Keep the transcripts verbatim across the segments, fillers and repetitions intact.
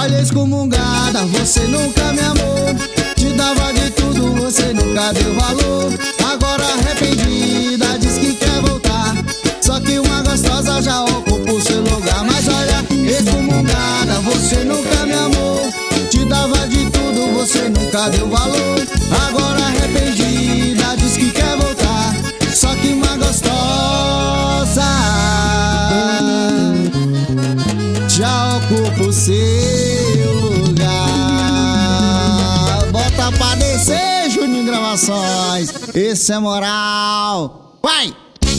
Olha, excomungada, você nunca me amou. Te dava de tudo, você nunca deu valor. Agora arrependida, diz que quer voltar. Só que uma gostosa já ocupou seu lugar. Mas olha, excomungada, você nunca me amou. Te dava de tudo, você nunca deu valor. Agora arrependida, diz que quer voltar. Só que uma gostosa já ocupa o seu lugar. Bota pra descer, Juninho Gravações. Esse é moral. Vai!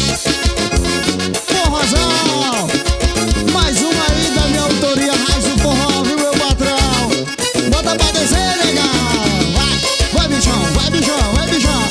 Forrozão! Mais uma aí da minha autoria, Raiz do Forró, viu, meu patrão? Bota pra descer, legal! Vai! Vai, bichão! Vai, bichão! Vai, bichão!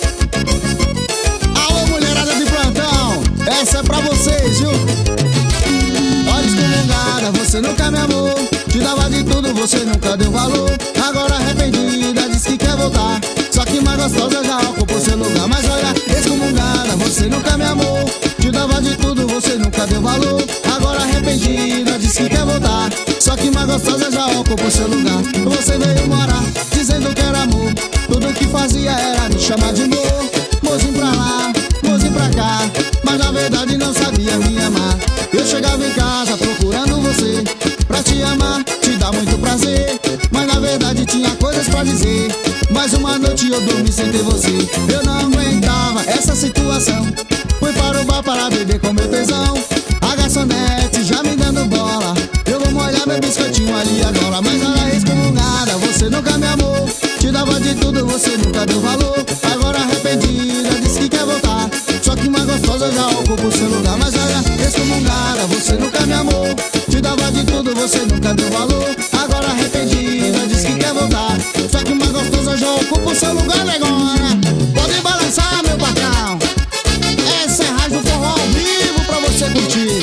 Alô, mulherada de plantão! Essa é pra vocês, viu? Olha, excomungada, você nunca me amou. Te dava de tudo, você nunca deu valor. Agora arrependida, diz que quer voltar. Só que mais gostosa já ocupou seu lugar. Mas olha, excomungada, você nunca me amou. Te dava de tudo, você nunca deu valor. Agora arrependida, diz que quer voltar. Só que mais gostosa já ocupou seu lugar. Você veio morar, dizendo que era amor. Tudo que fazia era me chamar de amor. Mozinho pra lá, mozinho pra cá. Mas na verdade não sabia me amar. Eu chegava em casa procurando você. Pra te amar, te dá muito prazer. Mas na verdade tinha coisas pra dizer. Mais uma noite eu dormi sem ter você. Eu não aguentava essa situação. Fui para o bar para beber com meu tesão. A garçonete já me dando bola. Eu vou molhar meu biscoitinho ali agora. Mas olha, excomungada, você nunca me amou. Te dava de tudo, você nunca deu valor. Agora arrependida, disse que quer voltar. Só que uma gostosa já ocupa o seu lugar. Mas olha, excomungada, você nunca me amou. Te dava de tudo, você nunca deu valor. Agora arrependida, diz que quer voltar. Só que uma gostosa já ocupa o seu lugar agora. Pode balançar, meu patrão. Essa é a Raiz do Forró ao vivo pra você curtir.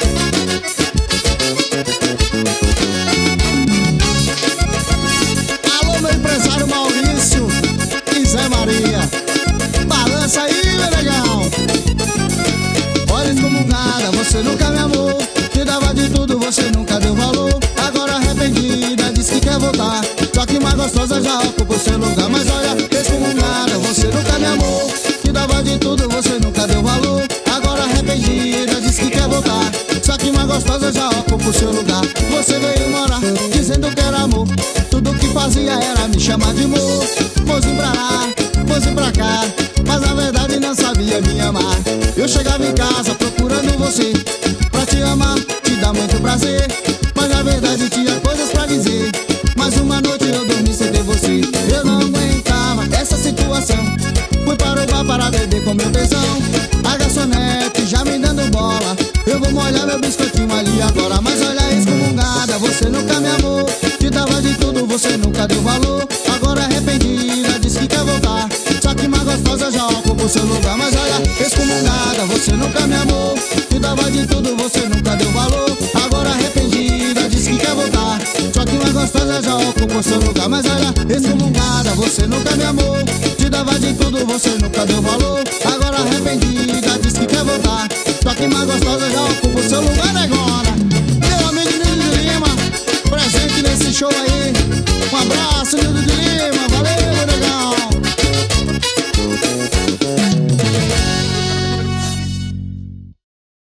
Alô, meu empresário Maurício e Zé Maria. Balança aí, meu legal. Olha, excomungada, você nunca me amou. Te dava de tudo, você nunca deu valor. Agora arrependida, diz que quer voltar. Só que uma gostosa já ocupa o seu lugar. Mas olha, excomungada, você nunca me amou. Te dava de tudo, você nunca deu valor. Agora arrependida, diz que quer voltar. Só que uma gostosa já ocupa o seu lugar. Você veio morar, dizendo que era amor. Tudo que fazia era me chamar de amor. Mozinho pra lá, mozinho pra cá. Mas na verdade não sabia me amar. Eu chegava em casa procurando você. Pra te amar, te dá muito prazer. Mas na verdade tinha coisas pra dizer. Mais uma noite eu dormi sem ter você. Eu não aguentava essa situação. Fui para o bar para beber com meu tesão. A garçonete já me dando bola. Eu vou molhar meu biscoitinho ali agora. Mas olha, excomungada, você nunca me amou. Te dava de tudo, você nunca deu valor. Agora arrependida, diz que quer voltar. Só que uma gostosa já ocupou seu lugar. Mas olha, excomungada, você nunca me amou. Te dava de tudo, você nunca deu valor. Agora arrependida, diz que quer voltar. Só que uma gostosa já ocupou seu lugar. Mas olha, excomungada, você nunca me amou. Te dava de tudo, você nunca deu valor. Agora arrependida, diz que quer voltar. Só que uma gostosa